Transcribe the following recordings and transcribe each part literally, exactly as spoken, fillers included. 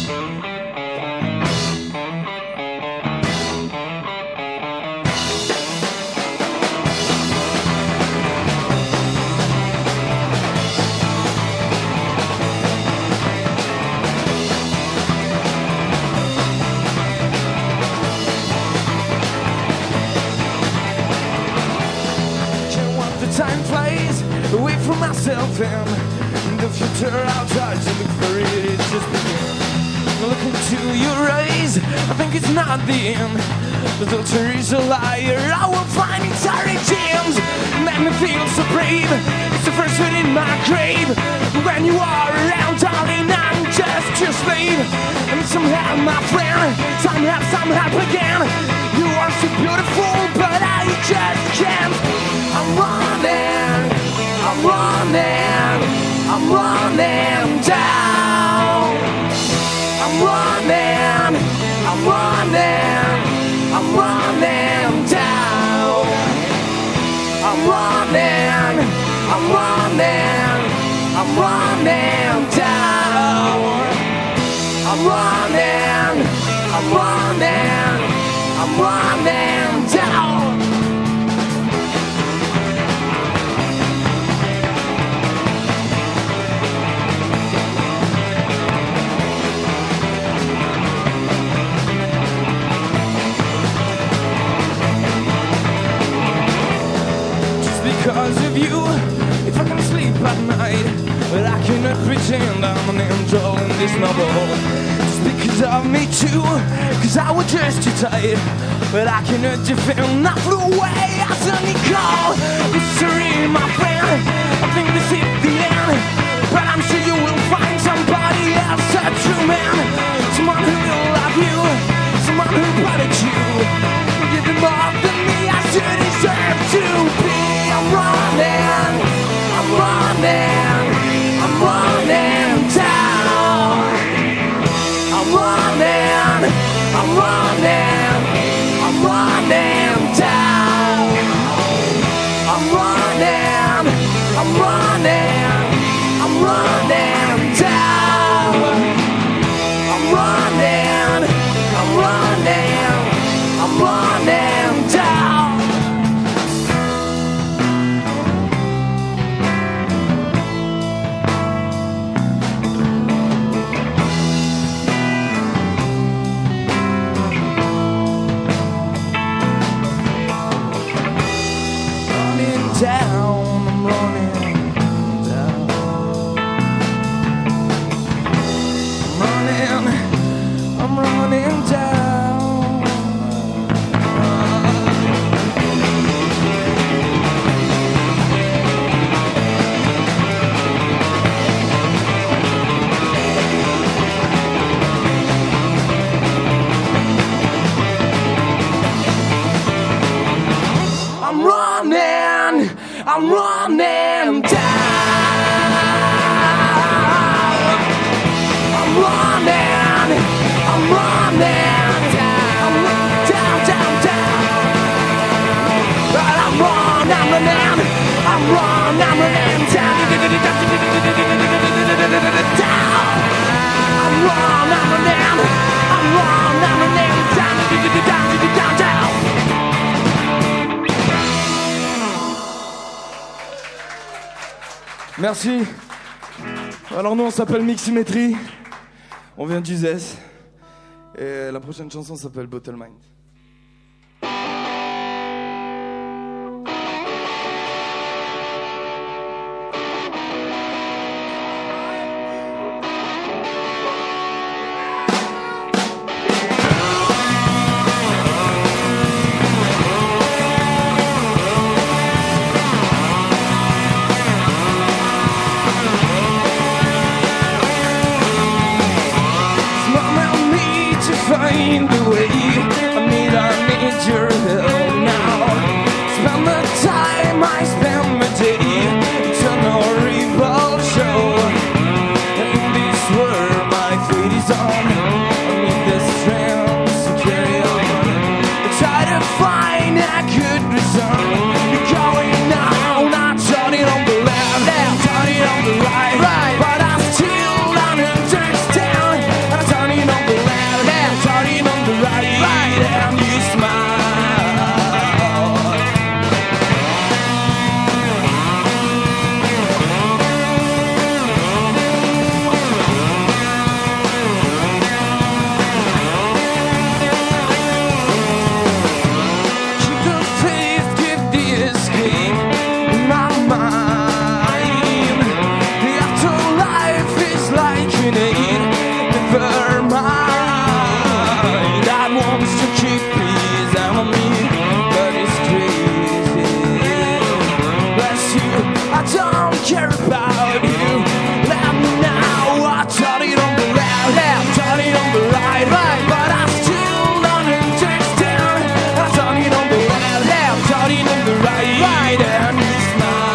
Time flies away from myself and the future I'll try to look for it, it's just begun. Look into your eyes, I think it's not the end. The doctor is a liar, I will find entire gems. Make me feel so brave, it's the first one in my grave. When you are around, darling, I'm just your slave. And somehow, my friend, somehow, somehow again. You are so beautiful, but I just can't. I'm running, I'm running, I'm running down. I'm running, I'm running, I'm running down. I'm running, I'm running, I'm running down. I'm running, I'm running, I'm running down. Because of you, if I can sleep at night, but I cannot pretend I'm an angel in this novel. Just because of me too, cause I was just too tight, but I cannot defend. I flew away as an eagle. Mystery, my friend, I think this is the end, but I'm sure you will find somebody else, a true man, someone who will love you, someone who protects you. Give them more than me, I should deserve to be. I'm running, I'm running, I'm running down. I'm running, I'm running, I'm running down. I'm running, I'm running, I'm running down. I'm running, I'm running, I'm running down. Down, I'm running down. I'm running, I'm running down. I'm running, I'm running down. I'm running, I'm running down, down, down, down. But I'm running, I'm running, I'm running, I'm running down, down. I'm running, I'm running, I'm running, I'm running down, down, down, down. Merci. Alors nous on s'appelle Miximétrie, on vient d'Uzès et la prochaine chanson s'appelle Bottle Mind. Find a way, I need, I need your help now. Spend the time I spend my day, it's an horrible show. In this world my fate is on, I need the strength to carry on. I try to find a good reason. You're going now, not turning on the left, left, turning on the right, right. But I still don't understand, I'm turning made. Never mind, I wants to keep his eye on me, but it's crazy. Bless you, I don't care about you. Let me now, I turn it on the left, left, turn it on the right, right, but I still don't understand. I turn it on the left, left, turn it on the right, right, and you smile.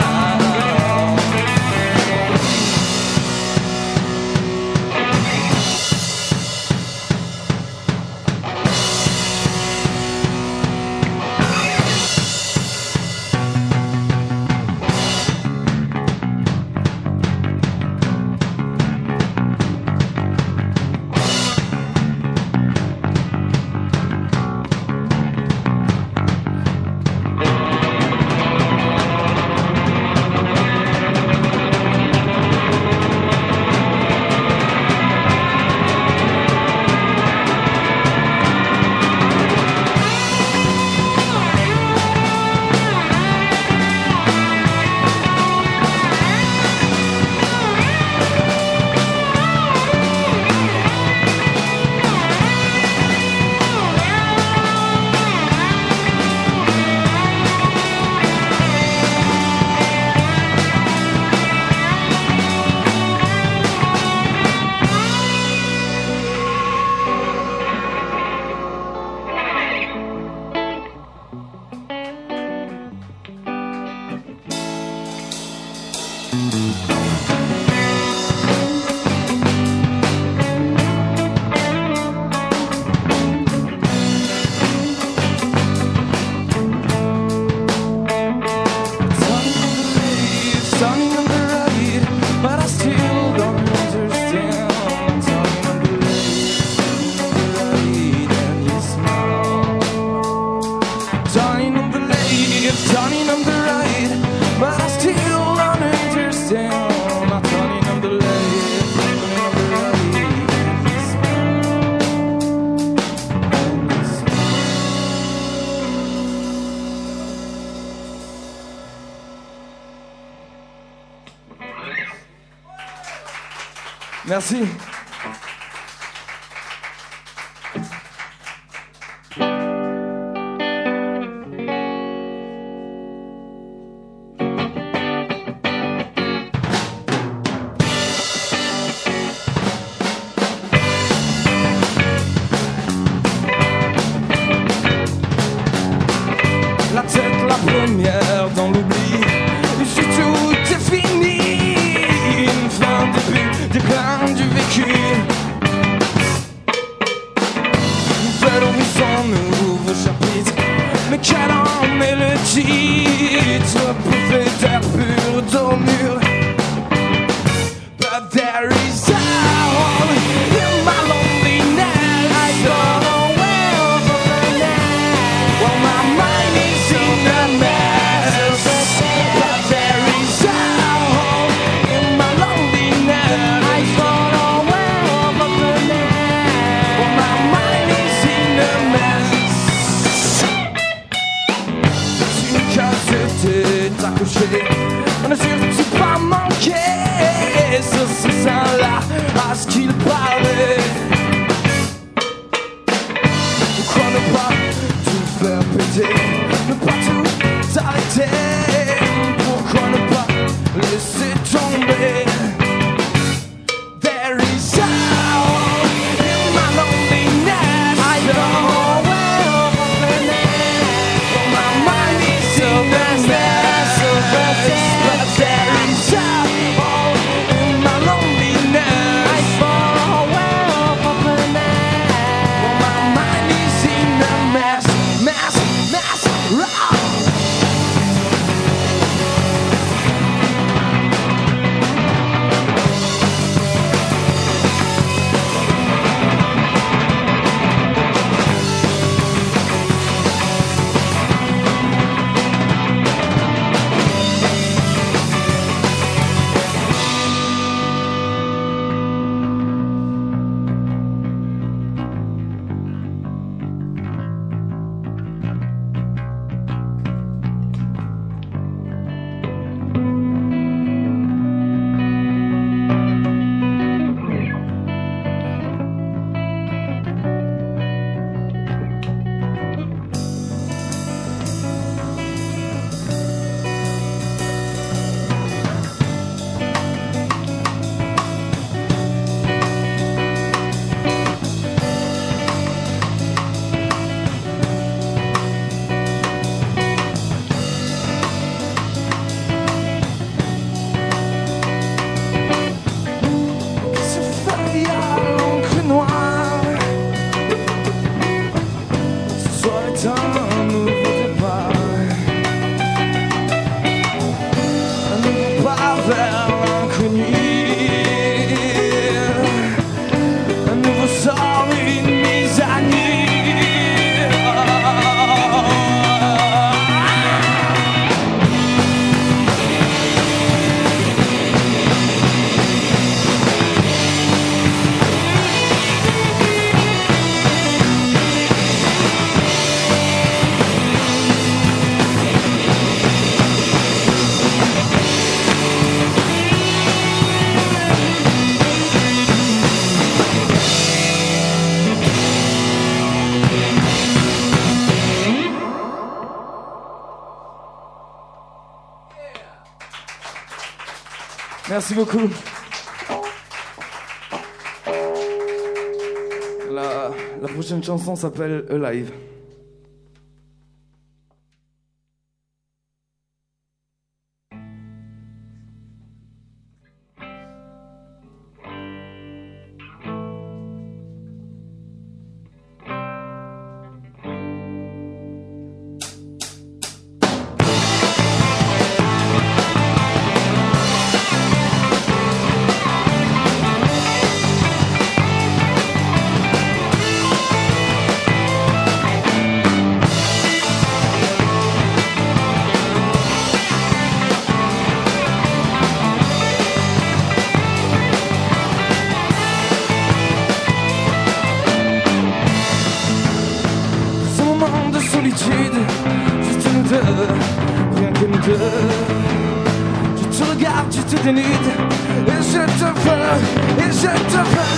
Merci. La tête la première dans l'oubli, si tout est fini, une fin début, déclin du vécu. Nouvelle horizon, nouveau chapitre, mais quel en est le titre? Bouffée d'air pur dans le mur. But there is a hole in my loneliness. I don't know where to find it. Well, my mind is in a mess. But there is a hole in my loneliness. I don't know where to find it. Well, my mind is in a mess. C'est une casette accrochée, on ne surtout pas manqué. Ce sein-là, à ce qu'il parlait. Pourquoi ne pas tout faire péter, ne pas tout arrêter? Pourquoi ne pas laisser tomber? There is a hole in my loneliness. I don't know where to find it. But my mind is in a mess. But there is a hole in my loneliness. I don't know where to find it. But my mind is in a mess, mess, mess. Rock. Merci beaucoup. La, la prochaine chanson s'appelle Alive. Juste nous deux, rien que nous deux. Je te regarde, tu te dénudes, et je te veux, et je te veux.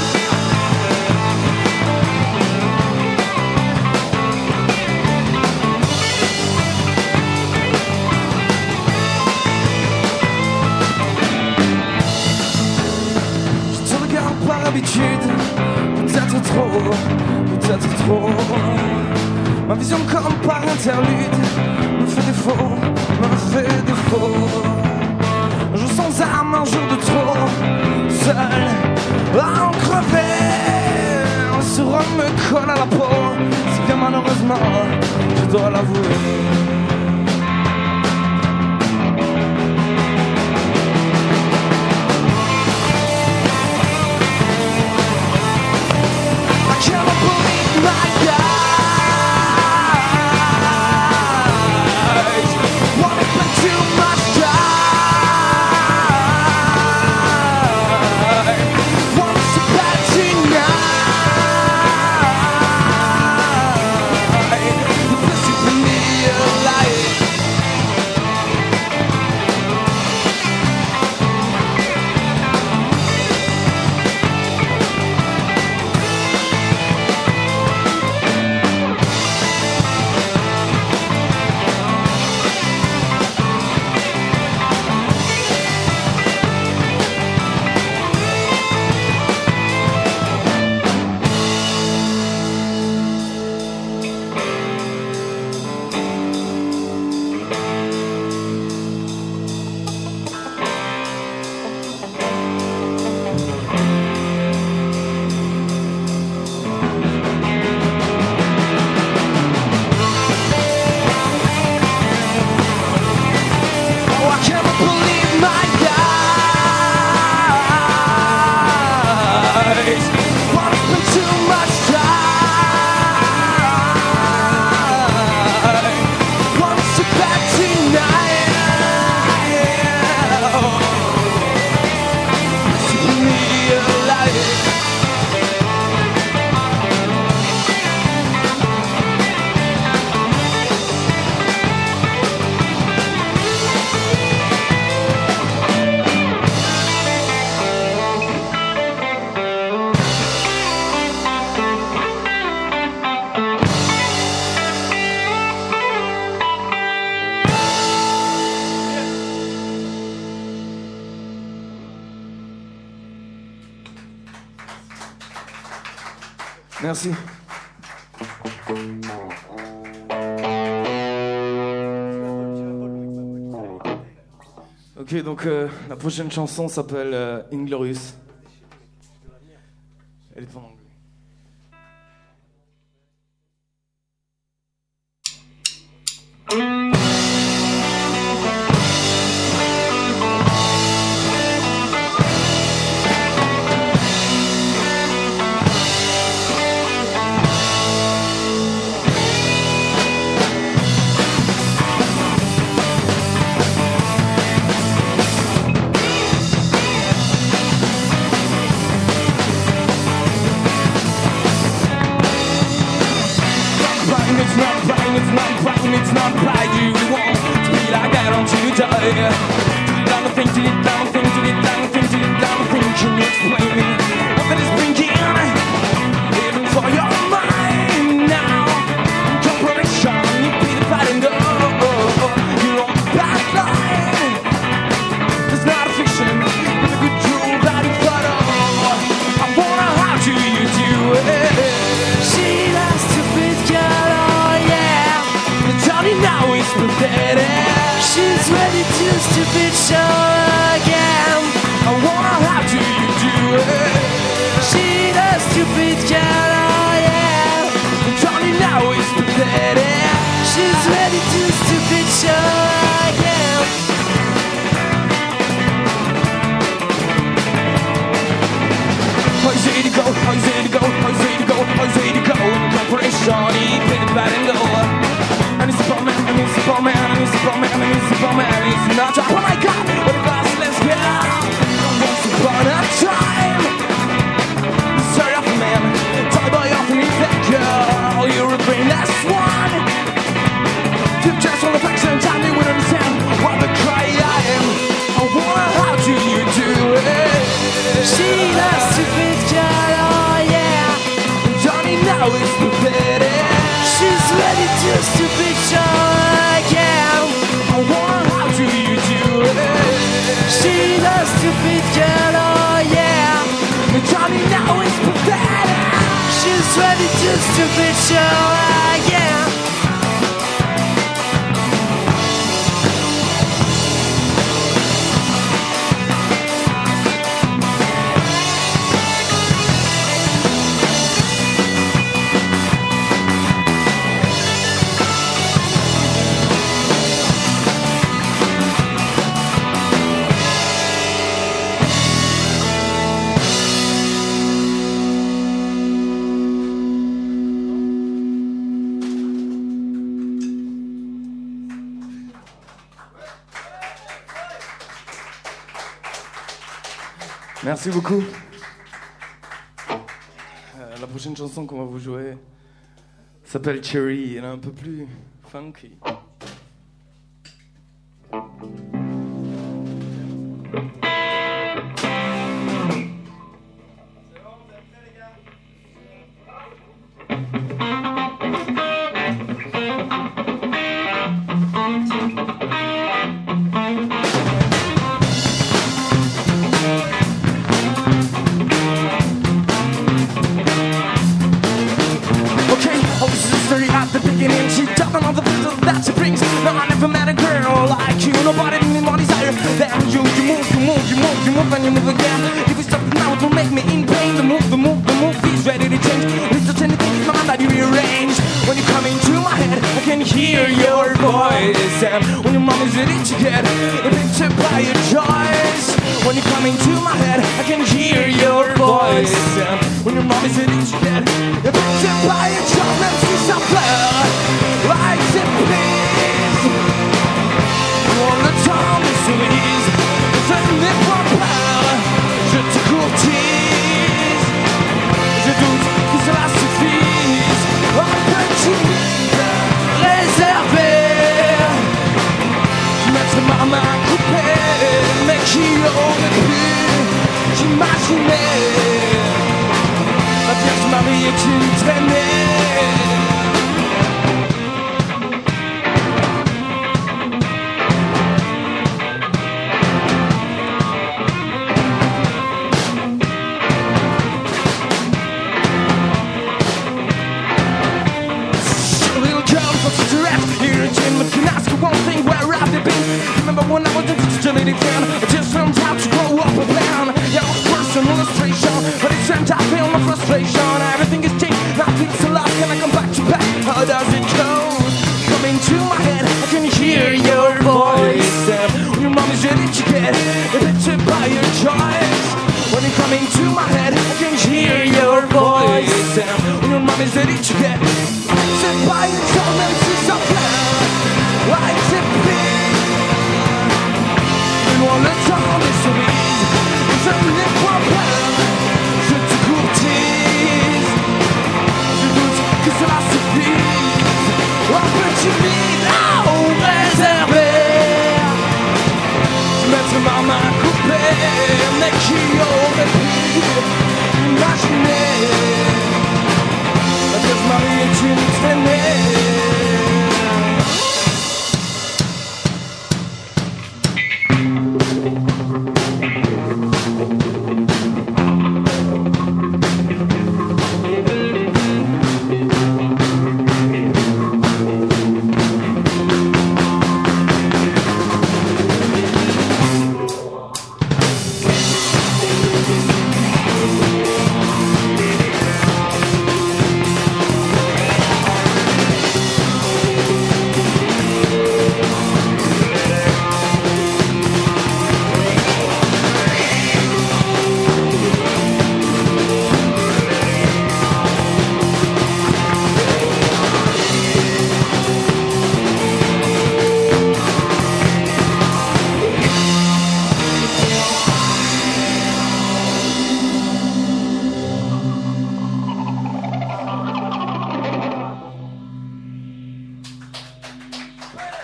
Je te regarde par habitude, peut-être trop, peut-être trop. Ma vision comme par interlude me fait défaut, me fait défaut. Un jour sans âme, un jour de trop, seul à en crever. Ce rhum me colle à la peau, si bien malheureusement, je dois l'avouer. I cannot believe my God. Merci. Ok, donc euh, la prochaine chanson s'appelle euh, Inglorious. Elle est en anglais. It's not right, you want to be like that until you die. Do it down the thing, do it down the thing, do it down the thing, do it down the thing. Can you explain me what that is bringing? Even for your mind now, corporation, you be the fighting dog. You're on the back line. There's not a fiction. She's a stupid girl, oh yeah. Johnny now is pathetic. She's ready to stupid show again. How's it to go? How's it to go? How's it to go? How's it to go? In corporation, he played the bad and go. And he's a poor man, and he's a poor man, and he's a poor man, and he's a poor man, and he's not. Oh my God, what a glass, let's go. Once upon a time, sorry off a man, toy boy off me that girl. You're a brainless one. You just want affection, tell me when understand what the cry I am. Oh, what, how do you do it? She loves to fit girl, oh yeah. Johnny now is pathetic. She's ready to stupid show again. Oh, what, how do you do it? She loves to fit girl, oh yeah. Johnny now is pathetic. She's ready to stupid show again. Merci beaucoup. Euh, la prochaine chanson qu'on va vous jouer s'appelle Cherry, elle est un peu plus funky.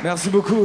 Merci beaucoup.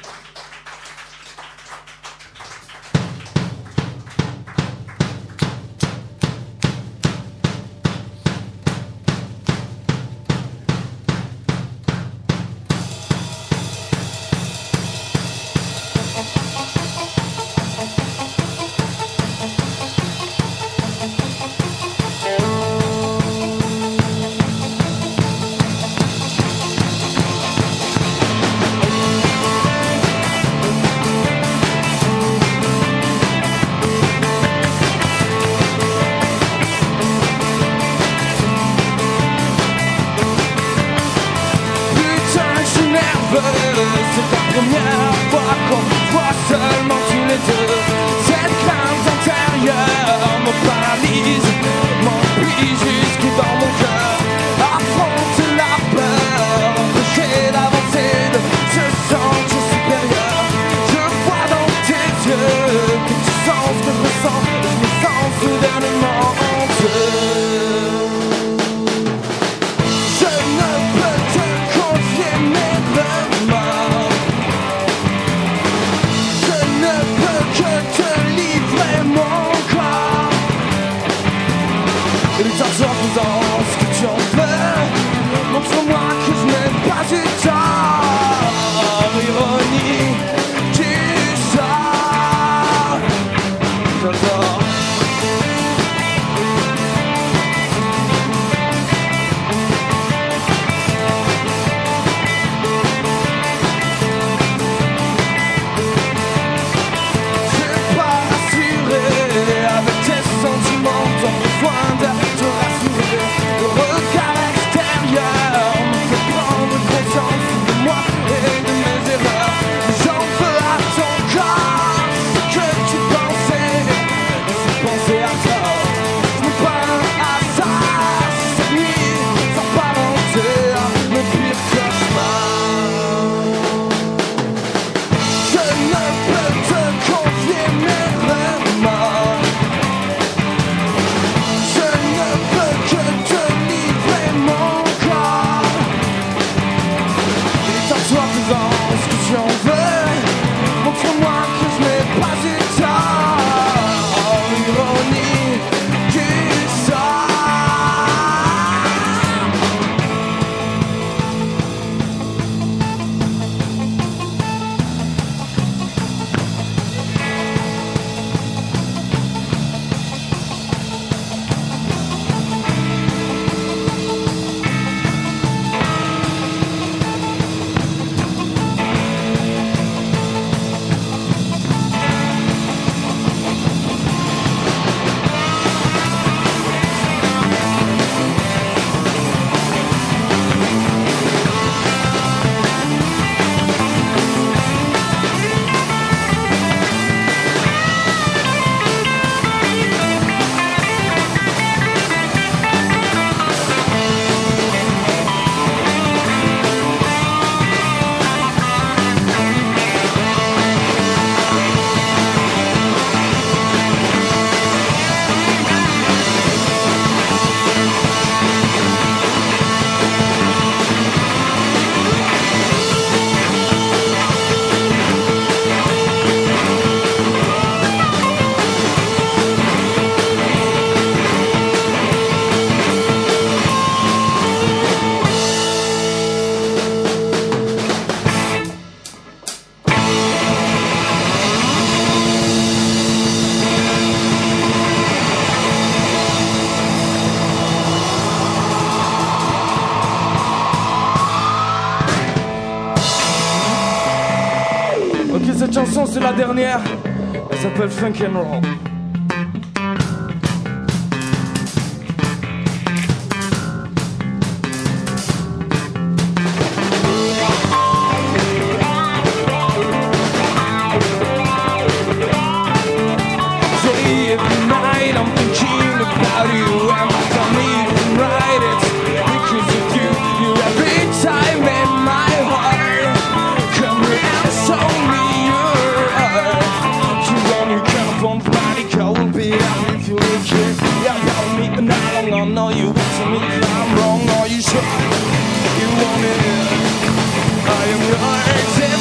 C'est la première fois qu'on se voit seulement tous les deux. Cette crainte intérieure me paralyse, m'emplit jusque dans mon cœur. Affronte la peur, empêcher d'avancer, de se sentir supérieur. Je vois dans tes yeux que tu sens ce que je ressens. Je me sens soudainement honteux. Je ne peux te confier mes remords. Je ne peux que te livrer mon corps. Et en faisant ce que tu en veux, montre-moi que je n'ai pas eu tort. Ironie du sort. J'adore. Cette chanson c'est la dernière, elle s'appelle Funk and Roll. Day and night I'm thinking about you, and I don't even write it because of you. You're every time in my heart. Come around, show me your heart. You want your California body cold, be out if you look here. Yeah, tell me and I don't know you want to me. I'm wrong, are you sure you want it? I am yours.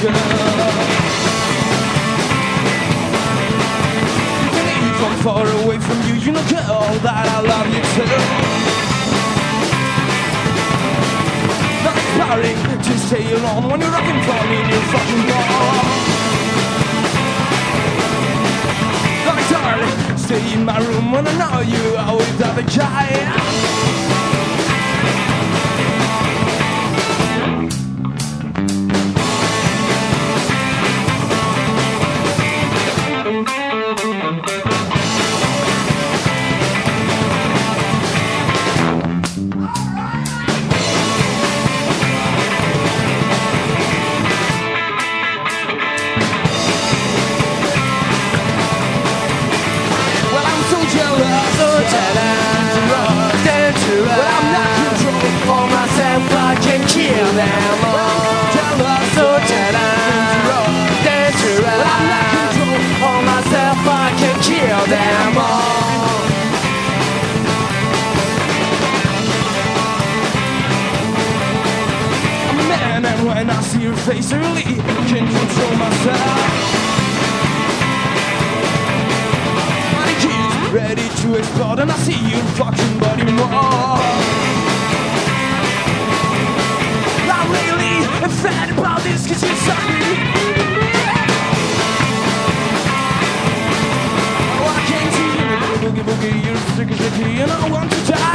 From far away from you, you know, girl, that I love you too. Not inspiring to stay alone when you're rocking for me in your fucking bar. Not hard, stay in my room when I know you are with the other guy. When I see your face, I really can't control myself. My keys ready to explode, and I see your fucking body more. I'm really sad about this, cause you suck me. Oh, I can't see you, boogie boogie, you're sick as a key, and I want to die.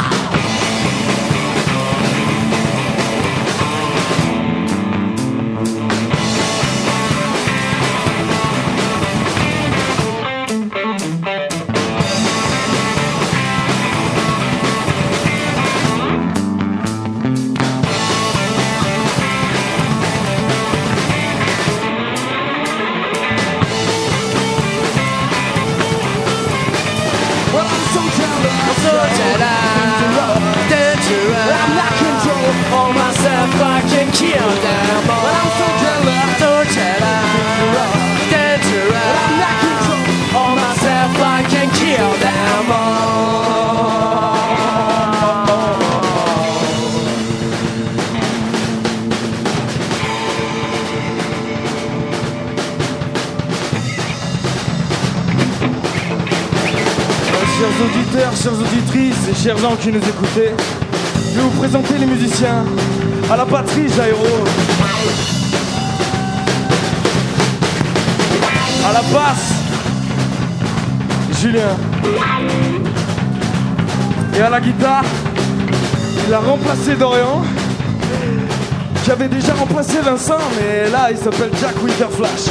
I'm not control all myself, I can kill them all. I'm so jealous, so jealous, dangerous. I'm not control all myself, I can kill them all. Chers auditeurs, chères auditrices et chers gens qui nous écoutez, je vais vous présenter les musiciens. À la batterie, Jairo. À la basse, Julien. Et à la guitare, il a remplacé Dorian, qui avait déjà remplacé Vincent, mais là, il s'appelle Jack Winterflash.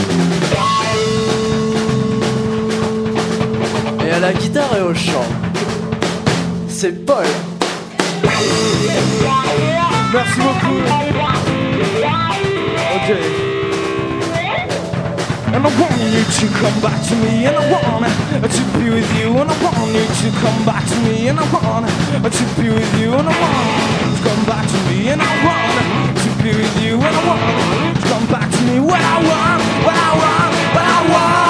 Et à la guitare et au chant, c'est Paul. Merci beaucoup. Ok. And I want you to come back to me, and I want to be with you, and I want you to come back to me, and I want to be with you, and I want to come back to me, and I want to be with you, and I want to come back to me. What I want, what I want, what I want.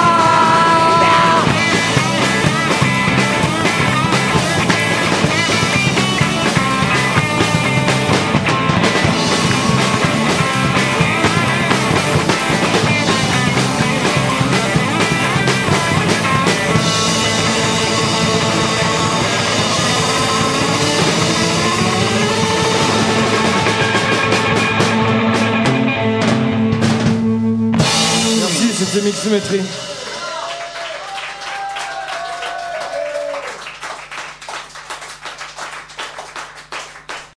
C'était Mixométrie.